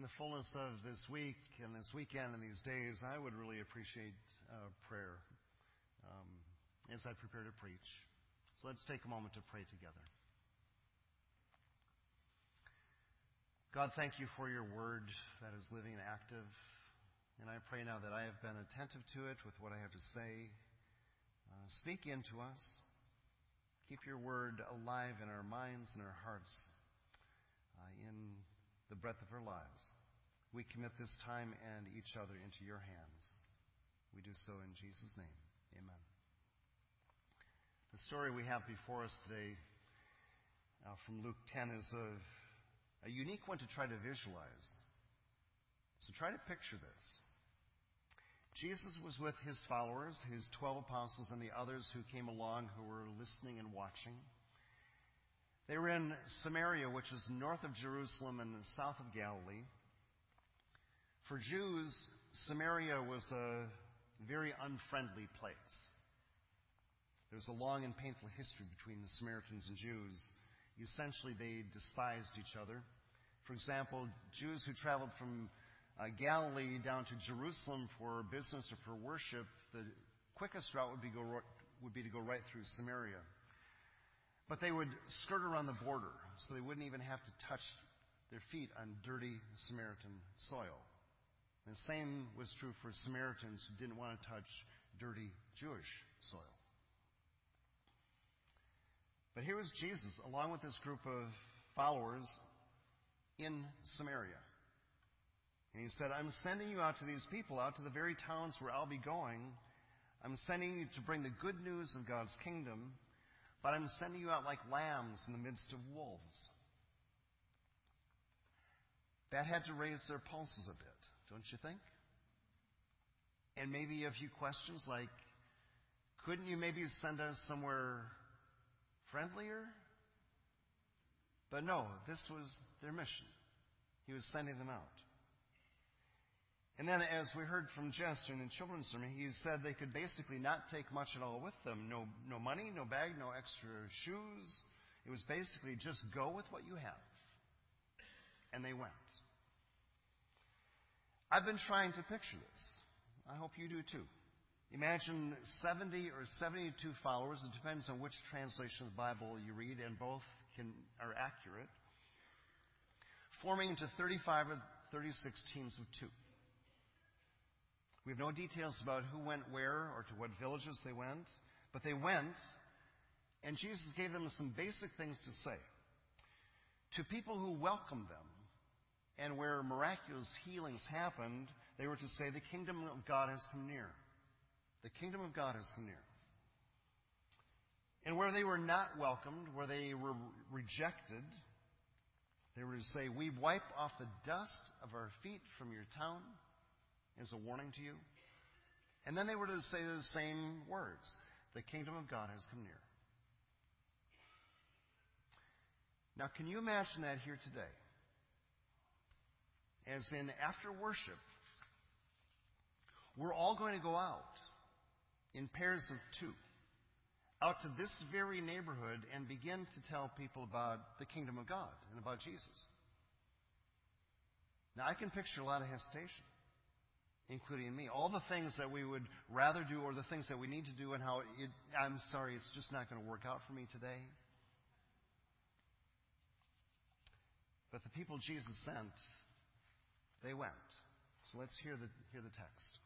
the fullness of this week and this weekend and these days, I would really appreciate prayer as I prepare to preach. So let's take a moment to pray together. God, thank you for your word that is living and active. And I pray now that I have been attentive to it with what I have to say. Speak into us. Keep your word alive in our minds and our hearts, in the breadth of our lives. We commit this time and each other into your hands. We do so in Jesus' name. Amen. The story we have before us today from Luke 10 is a unique one to try to visualize. So try to picture this. Jesus was with his followers, his 12 apostles, and the others who came along who were listening and watching. They were in Samaria, which is north of Jerusalem and south of Galilee. For Jews, Samaria was a very unfriendly place. There's a long and painful history between the Samaritans and Jews. Essentially, they despised each other. For example, Jews who traveled from Galilee down to Jerusalem for business or for worship, the quickest route would be to go right through Samaria. But they would skirt around the border, so they wouldn't even have to touch their feet on dirty Samaritan soil. And the same was true for Samaritans who didn't want to touch dirty Jewish soil. But here was Jesus, along with this group of followers, in Samaria. And he said, I'm sending you out to these people, out to the very towns where I'll be going. I'm sending you to bring the good news of God's kingdom, but I'm sending you out like lambs in the midst of wolves. That had to raise their pulses a bit, don't you think? And maybe a few questions like, couldn't you maybe send us somewhere friendlier? But no, this was their mission. He was sending them out. And then, as we heard from Jester in the children's sermon, he said they could basically not take much at all with them. No money, no bag, no extra shoes. It was basically just go with what you have. And they went. I've been trying to picture this. I hope you do too. Imagine 70 or 72 followers. It depends on which translation of the Bible you read, and both are accurate. Forming into 35 or 36 teams of two. We have no details about who went where or to what villages they went, but they went, and Jesus gave them some basic things to say. To people who welcomed them, and where miraculous healings happened, they were to say, the kingdom of God has come near. The kingdom of God has come near. And where they were not welcomed, where they were rejected, they were to say, we wipe off the dust of our feet from your town as a warning to you. And then they were to say the same words. The kingdom of God has come near. Now, can you imagine that here today? As in, after worship, we're all going to go out in pairs of two, out to this very neighborhood and begin to tell people about the kingdom of God and about Jesus. Now, I can picture a lot of hesitation, including me. All the things that we would rather do or the things that we need to do and how I'm sorry, it's just not going to work out for me today. But the people Jesus sent, they went. So let's hear the text.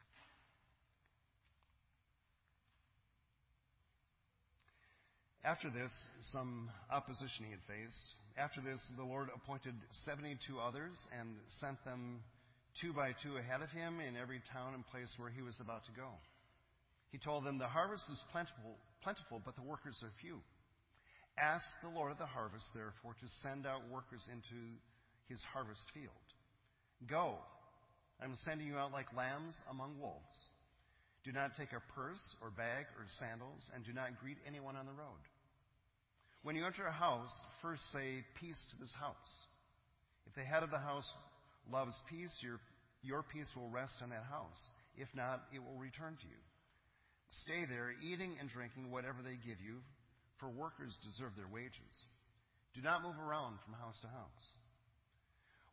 After this, some opposition he had faced. After this, the Lord appointed 72 others and sent them 2 by 2 ahead of him in every town and place where he was about to go. He told them, the harvest is plentiful, but the workers are few. Ask the Lord of the harvest, therefore, to send out workers into his harvest field. Go, I'm sending you out like lambs among wolves. Do not take a purse or bag or sandals, and do not greet anyone on the road. When you enter a house, first say, peace to this house. If the head of the house loves peace, your peace will rest on that house. If not, it will return to you. Stay there, eating and drinking whatever they give you, for workers deserve their wages. Do not move around from house to house.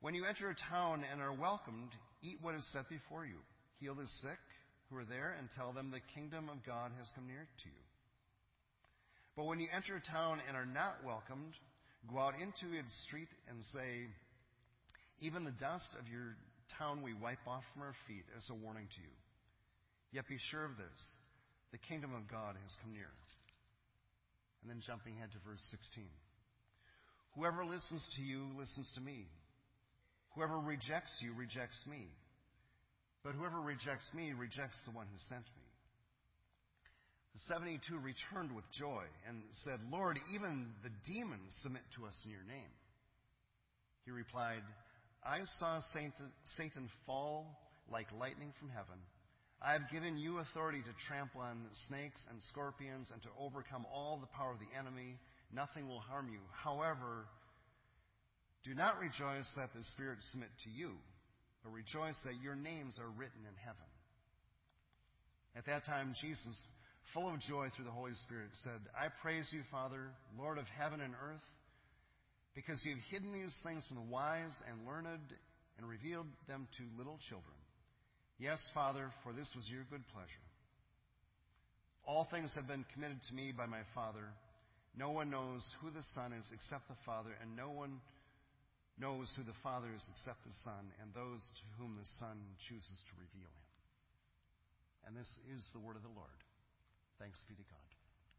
When you enter a town and are welcomed, eat what is set before you. Heal the sick who are there and tell them the kingdom of God has come near to you. But when you enter a town and are not welcomed, go out into its street and say, even the dust of your town we wipe off from our feet as a warning to you. Yet be sure of this, the kingdom of God has come near. And then jumping ahead to verse 16. Whoever listens to you listens to me. Whoever rejects you rejects me. But whoever rejects me rejects the one who sent me. The 72 returned with joy and said, Lord, even the demons submit to us in your name. He replied, I saw Satan fall like lightning from heaven. I have given you authority to trample on snakes and scorpions and to overcome all the power of the enemy. Nothing will harm you. However, do not rejoice that the spirits submit to you, but rejoice that your names are written in heaven. At that time, Jesus, full of joy through the Holy Spirit, said, I praise you, Father, Lord of heaven and earth, because you have hidden these things from the wise and learned and revealed them to little children. Yes, Father, for this was your good pleasure. All things have been committed to me by my Father. No one knows who the Son is except the Father, and no one knows who the Father is except the Son, and those to whom the Son chooses to reveal him. And this is the word of the Lord. Thanks be to God.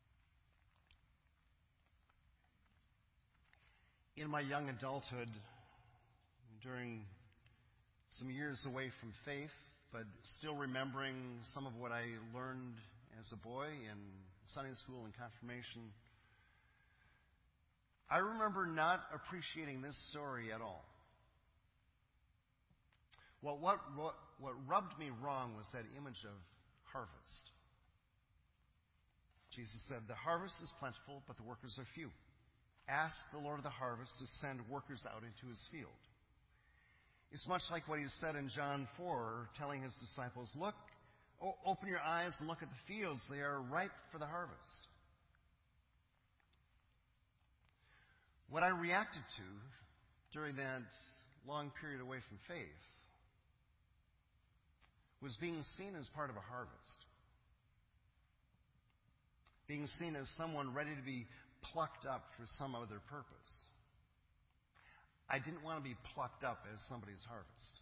In my young adulthood, during some years away from faith, but still remembering some of what I learned as a boy in Sunday school and confirmation, I remember not appreciating this story at all. Well, what rubbed me wrong was that image of harvest. Jesus said, the harvest is plentiful, but the workers are few. Ask the Lord of the harvest to send workers out into his field. It's much like what he said in John 4, telling his disciples, look, open your eyes and look at the fields. They are ripe for the harvest. What I reacted to during that long period away from faith was being seen as part of a harvest. Being seen as someone ready to be plucked up for some other purpose. I didn't want to be plucked up as somebody's harvest.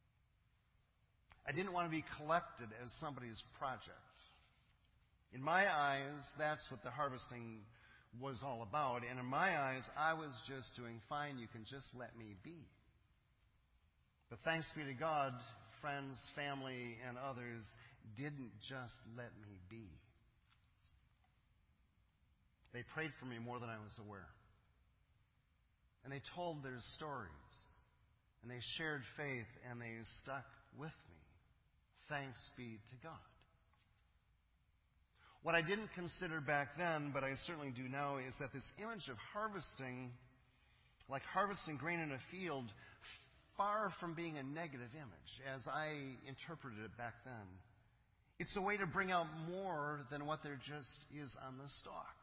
I didn't want to be collected as somebody's project. In my eyes, that's what the harvesting was all about. And in my eyes, I was just doing fine. You can just let me be. But thanks be to God, friends, family, and others didn't just let me be. They prayed for me more than I was aware. And they told their stories. And they shared faith, and they stuck with me. Thanks be to God. What I didn't consider back then, but I certainly do now, is that this image of harvesting, like harvesting grain in a field, far from being a negative image, as I interpreted it back then, it's a way to bring out more than what there just is on the stalk.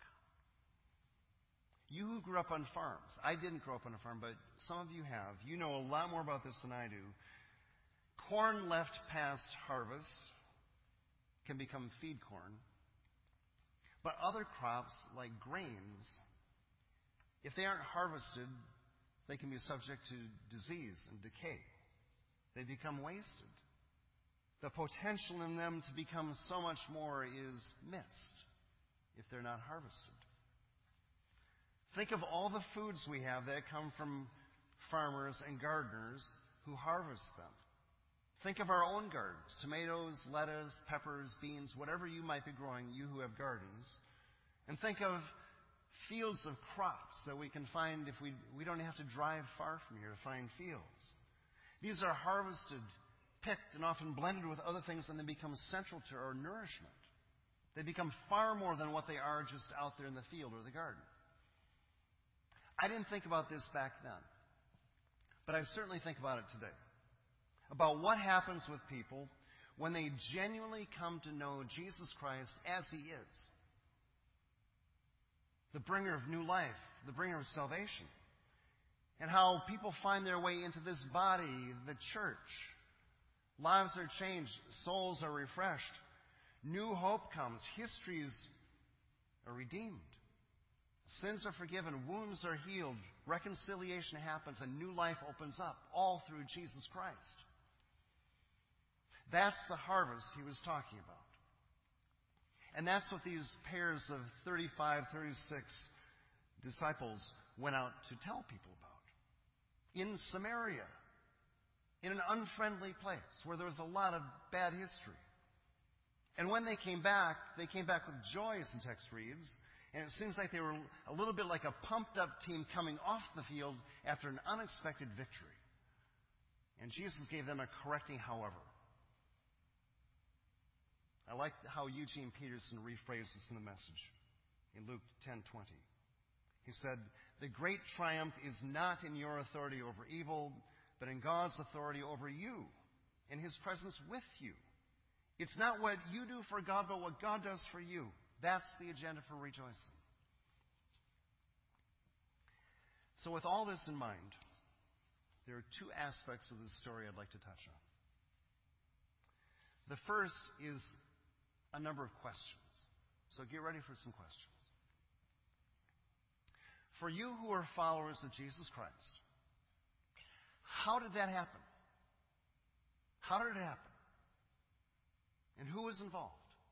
You who grew up on farms, I didn't grow up on a farm, but some of you have. You know a lot more about this than I do. Corn left past harvest can become feed corn. But other crops, like grains, if they aren't harvested, they can be subject to disease and decay. They become wasted. The potential in them to become so much more is missed if they're not harvested. Think of all the foods we have that come from farmers and gardeners who harvest them. Think of our own gardens, tomatoes, lettuce, peppers, beans, whatever you might be growing, you who have gardens. And think of fields of crops that we can find if we don't have to drive far from here to find fields. These are harvested, picked, and often blended with other things, and they become central to our nourishment. They become far more than what they are just out there in the field or the garden. I didn't think about this back then, but I certainly think about it today. About what happens with people when they genuinely come to know Jesus Christ as He is. The bringer of new life, the bringer of salvation. and how people find their way into this body, the church. Lives are changed. Souls are refreshed. New hope comes. Histories are redeemed. Sins are forgiven. Wounds are healed. Reconciliation happens. And new life opens up, all through Jesus Christ. That's the harvest he was talking about. And that's what these pairs of 35, 36 disciples went out to tell people about. In Samaria, in an unfriendly place where there was a lot of bad history. And when they came back with joy, as the text reads. And it seems like they were a little bit like a pumped-up team coming off the field after an unexpected victory. And Jesus gave them a correcting however. I like how Eugene Peterson rephrased this in the message in Luke 10:20. He said, "The great triumph is not in your authority over evil, but in God's authority over you, in His presence with you. It's not what you do for God, but what God does for you. That's the agenda for rejoicing." So with all this in mind, there are two aspects of this story I'd like to touch on. The first is a number of questions. So get ready for some questions. For you who are followers of Jesus Christ, how did that happen? How did it happen? And who was involved?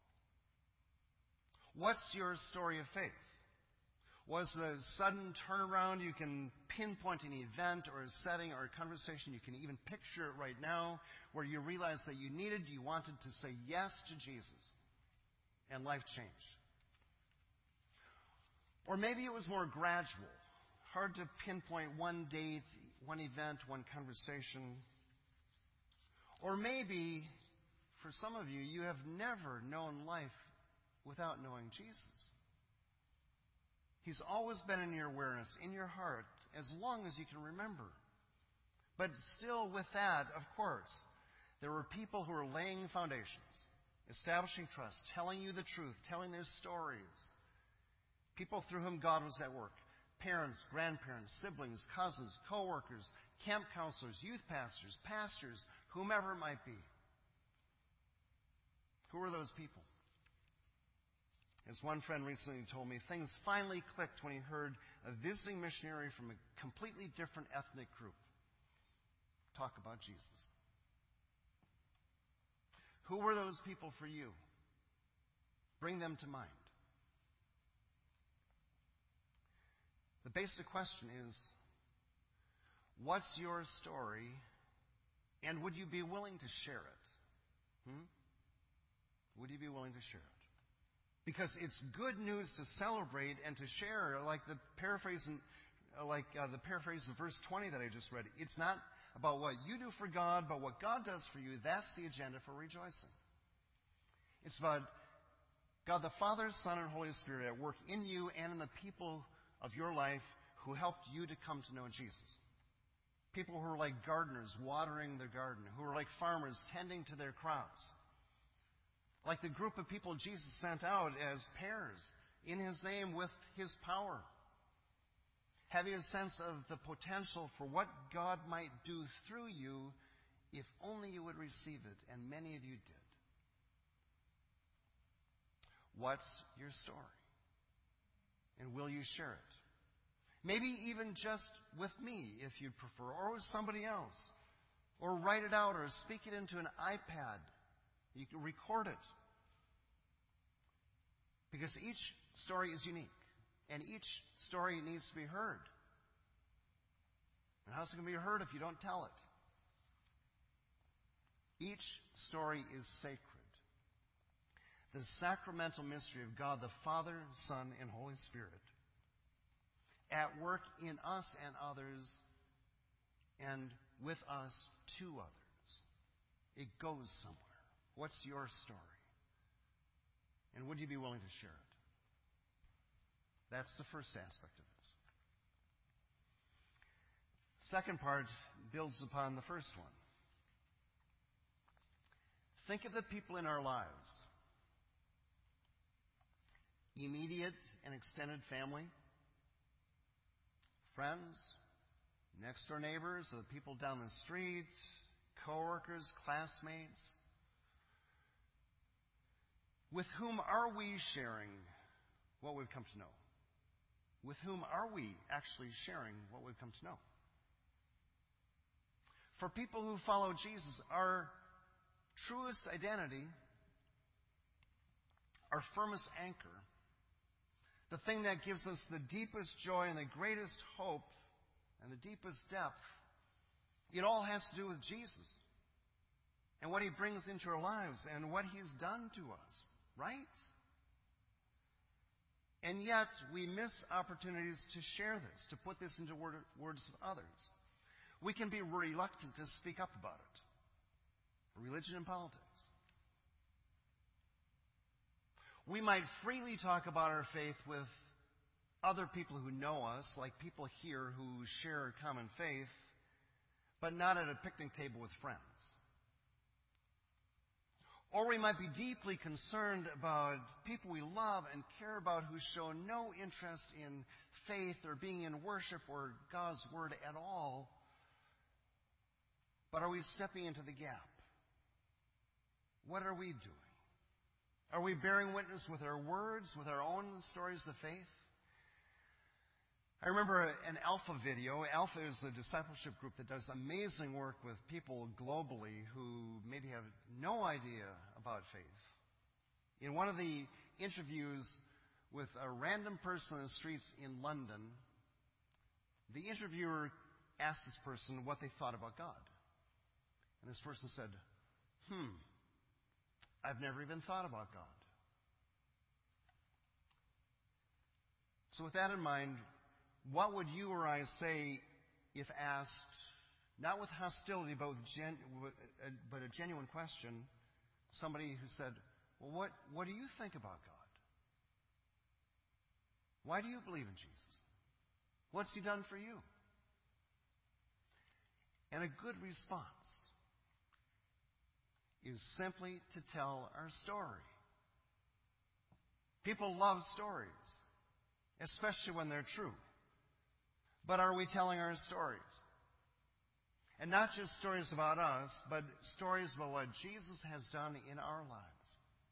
What's your story of faith? Was it a sudden turnaround? You can pinpoint an event or a setting or a conversation. You can even picture it right now where you realized that you wanted to say yes to Jesus and life changed. Or maybe it was more gradual. Hard to pinpoint one date, one event, one conversation. Or maybe, for some of you, you have never known life without knowing Jesus. He's always been in your awareness, in your heart, as long as you can remember. But still with that, of course, there were people who were laying foundations, establishing trust, telling you the truth, telling their stories. People through whom God was at work. Parents, grandparents, siblings, cousins, co-workers, camp counselors, youth pastors, whomever it might be. Who were those people? As one friend recently told me, things finally clicked when he heard a visiting missionary from a completely different ethnic group talk about Jesus. Who were those people for you? Bring them to mind. The basic question is, what's your story, and would you be willing to share it? Would you be willing to share it? Because it's good news to celebrate and to share, like the paraphrase of verse 20 that I just read. It's not about what you do for God, but what God does for you. That's the agenda for rejoicing. It's about God the Father, Son, and Holy Spirit at work in you and in the people of your life who helped you to come to know Jesus. People who are like gardeners watering their garden, who are like farmers tending to their crops. Like the group of people Jesus sent out as pairs in His name with His power. Having a sense of the potential for what God might do through you if only you would receive it, and many of you did. What's your story? And will you share it? Maybe even just with me, if you'd prefer, or with somebody else. Or write it out, or speak it into an iPad. You can record it. Because each story is unique. And each story needs to be heard. And how's it going to be heard if you don't tell it? Each story is sacred. The sacramental mystery of God, the Father, Son, and Holy Spirit, at work in us and others, and with us to others. It goes somewhere. What's your story? And would you be willing to share it? That's the first aspect of this. Second part builds upon the first one. Think of the people in our lives. Immediate and extended family, friends, next door neighbors, or the people down the street, coworkers, classmates? With whom are we sharing what we've come to know? With whom are we actually sharing what we've come to know? For people who follow Jesus, our truest identity, our firmest anchor, the thing that gives us the deepest joy and the greatest hope and the deepest depth, it all has to do with Jesus and what He brings into our lives and what He's done to us, right? And yet, we miss opportunities to share this, to put this into words of others. We can be reluctant to speak up about it. Religion and politics. We might freely talk about our faith with other people who know us, like people here who share a common faith, but not at a picnic table with friends. Or we might be deeply concerned about people we love and care about who show no interest in faith or being in worship or God's Word at all. But are we stepping into the gap? What are we doing? Are we bearing witness with our words, with our own stories of faith? I remember an Alpha video. Alpha is a discipleship group that does amazing work with people globally who maybe have no idea about faith. In one of the interviews with a random person in the streets in London, the interviewer asked this person what they thought about God. And this person said, I've never even thought about God. So with that in mind, what would you or I say if asked, not with hostility, but a genuine question, somebody who said, well, what do you think about God? Why do you believe in Jesus? What's He done for you? And a good response is simply to tell our story. People love stories, especially when they're true. But are we telling our stories? And not just stories about us, but stories about what Jesus has done in our lives.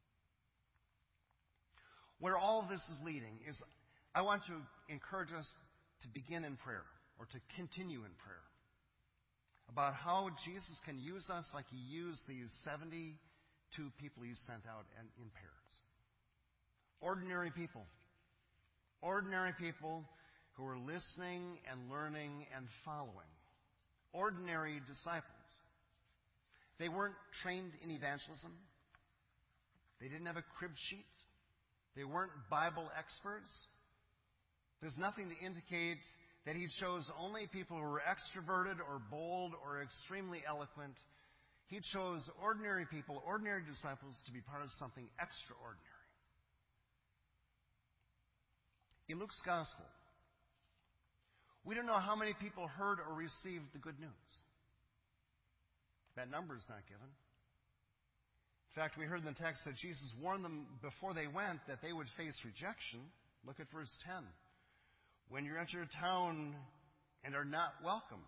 Where all of this is leading is, I want to encourage us to begin in prayer, or to continue in prayer, about how Jesus can use us like He used these 72 people He sent out in pairs. Ordinary people. Ordinary people who were listening and learning and following. Ordinary disciples. They weren't trained in evangelism. They didn't have a crib sheet. They weren't Bible experts. There's nothing to indicate that He chose only people who were extroverted or bold or extremely eloquent. He chose ordinary people, ordinary disciples, to be part of something extraordinary. In Luke's Gospel, we don't know how many people heard or received the good news. That number is not given. In fact, we heard in the text that Jesus warned them before they went that they would face rejection. Look at verse 10. When you enter a town and are not welcomed.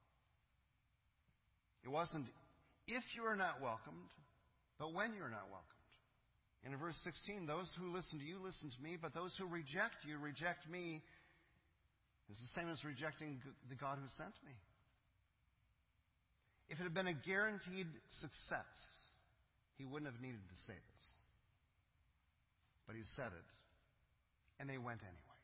It wasn't if you are not welcomed, but when you are not welcomed. And in verse 16, those who listen to you, listen to me, but those who reject you, reject me. It's the same as rejecting the God who sent me. If it had been a guaranteed success, He wouldn't have needed to say this. But He said it, and they went anyway.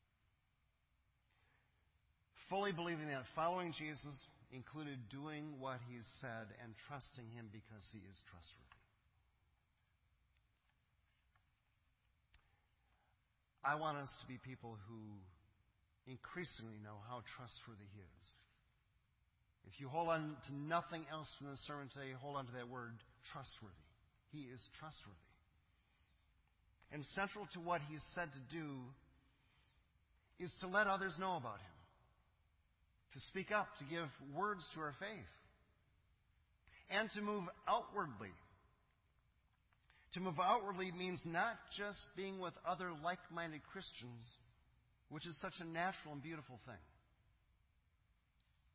Fully believing that following Jesus included doing what He said and trusting Him because He is trustworthy. I want us to be people who increasingly know how trustworthy He is. If you hold on to nothing else from the sermon today, hold on to that word, trustworthy. He is trustworthy. And central to what He's said to do is to let others know about Him. To speak up, to give words to our faith. And to move outwardly. To move outwardly means not just being with other like-minded Christians, which is such a natural and beautiful thing.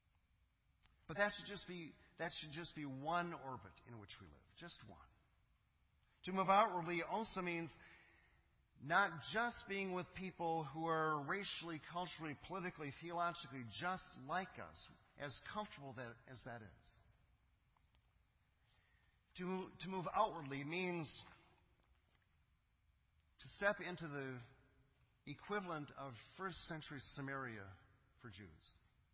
But that should just be one orbit in which we live, just one. To move outwardly also means not just being with people who are racially, culturally, politically, theologically just like us, as comfortable as that is. To move outwardly means to step into the equivalent of first century Samaria for Jews,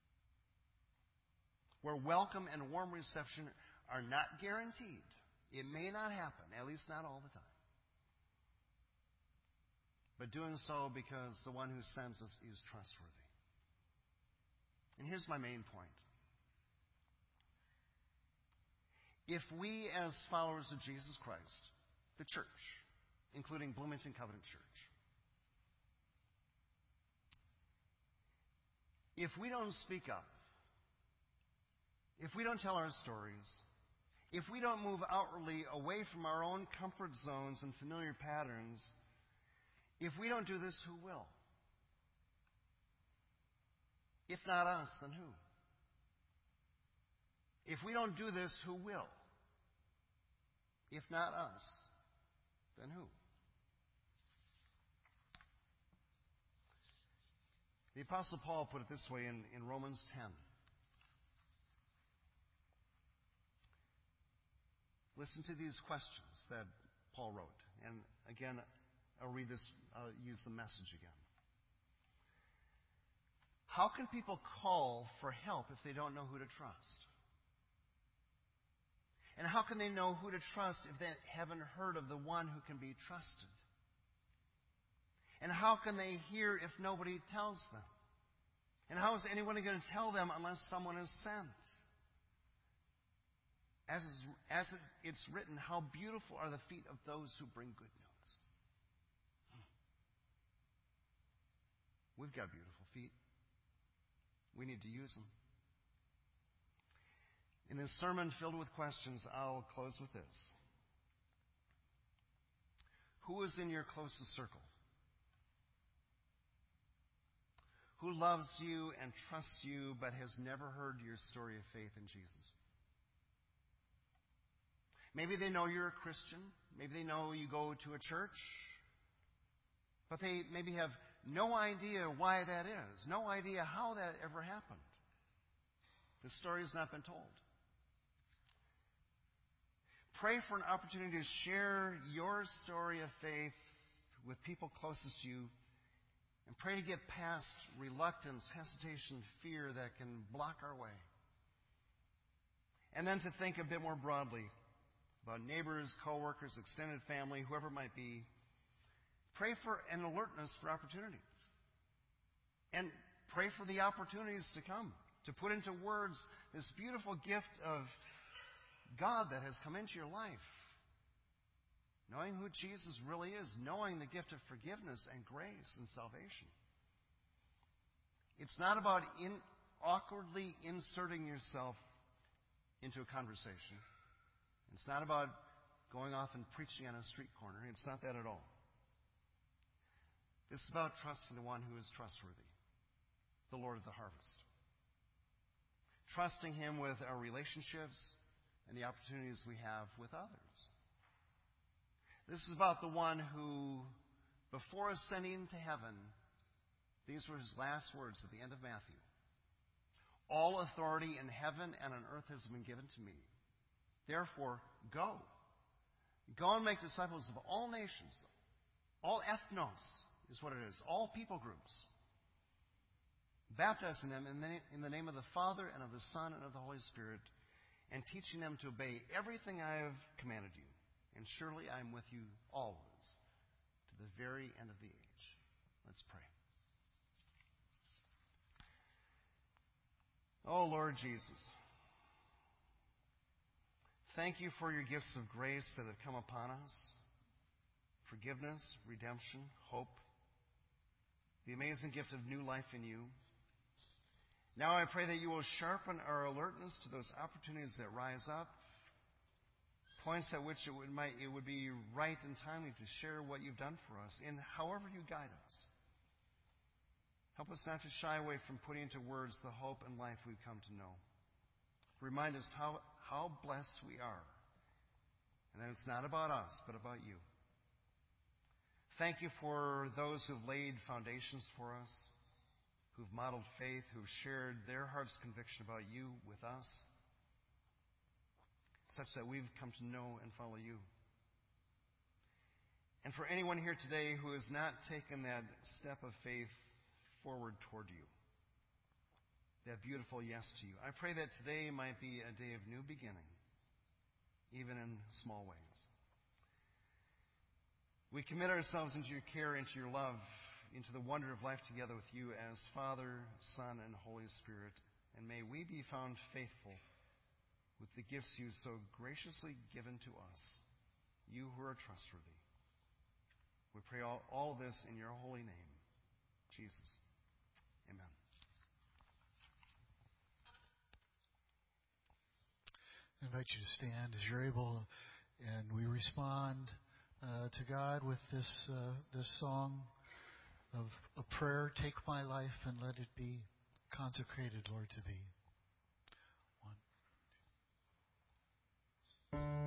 where welcome and warm reception are not guaranteed. It may not happen, at least not all the time. But doing so because the one who sends us is trustworthy. And here's my main point. If we, as followers of Jesus Christ, the church, including Bloomington Covenant Church, if we don't speak up, if we don't tell our stories, if we don't move outwardly away from our own comfort zones and familiar patterns, if we don't do this, who will? If not us, then who? If we don't do this, who will? If not us, then who? The Apostle Paul put it this way in Romans 10. Listen to these questions that Paul wrote. And again, I'll read this, I'll use the Message again. How can people call for help if they don't know who to trust? And how can they know who to trust if they haven't heard of the one who can be trusted? And how can they hear if nobody tells them? And how is anyone going to tell them unless someone is sent? As it's written, how beautiful are the feet of those who bring good news. We've got beautiful feet. We need to use them. In this sermon filled with questions, I'll close with this. Who is in your closest circle? Who loves you and trusts you but has never heard your story of faith in Jesus? Maybe they know you're a Christian. Maybe they know you go to a church. But they maybe have no idea why that is. No idea how that ever happened. The story has not been told. Pray for an opportunity to share your story of faith with people closest to you. And pray to get past reluctance, hesitation, fear that can block our way. And then to think a bit more broadly about neighbors, coworkers, extended family, whoever it might be. Pray for an alertness for opportunities. And pray for the opportunities to come, to put into words this beautiful gift of God that has come into your life. Knowing who Jesus really is, knowing the gift of forgiveness and grace and salvation. It's not about awkwardly inserting yourself into a conversation. It's not about going off and preaching on a street corner. It's not that at all. This is about trusting the one who is trustworthy, the Lord of the harvest. Trusting Him with our relationships and the opportunities we have with others. This is about the one who, before ascending to heaven, these were His last words at the end of Matthew. All authority in heaven and on earth has been given to me. Therefore, go. Go and make disciples of all nations. All ethnos is what it is. All people groups. Baptizing them in the name of the Father and of the Son and of the Holy Spirit, and teaching them to obey everything I have commanded you. And surely I am with you always, to the very end of the age. Let's pray. Oh, Lord Jesus, thank you for your gifts of grace that have come upon us. Forgiveness, redemption, hope, the amazing gift of new life in you. Now I pray that you will sharpen our alertness to those opportunities that rise up, points at which it would be right and timely to share what you've done for us in however you guide us. Help us not to shy away from putting into words the hope and life we've come to know. Remind us how blessed we are, and that it's not about us, but about you. Thank you for those who've laid foundations for us, who've modeled faith, who've shared their heart's conviction about you with us, such that we've come to know and follow you. And for anyone here today who has not taken that step of faith forward toward you, that beautiful yes to you, I pray that today might be a day of new beginning, even in small ways. We commit ourselves into your care, into your love, into the wonder of life together with you as Father, Son, and Holy Spirit. And may we be found faithful with the gifts you so graciously given to us, you who are trustworthy. We pray all this in your holy name, Jesus. Amen. I invite you to stand as you're able, and we respond to God with this song of a prayer. Take my life and let it be consecrated, Lord, to Thee. One.